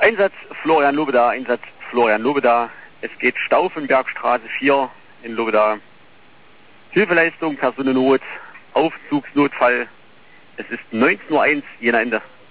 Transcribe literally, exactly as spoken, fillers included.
Einsatz Florian Lobeda, Einsatz Florian Lobeda. Es geht Stauffenbergstraße vier in Lobeda. Hilfeleistung, Personennot, Aufzugsnotfall. Es ist neunzehn Uhr eins, Jena Ende.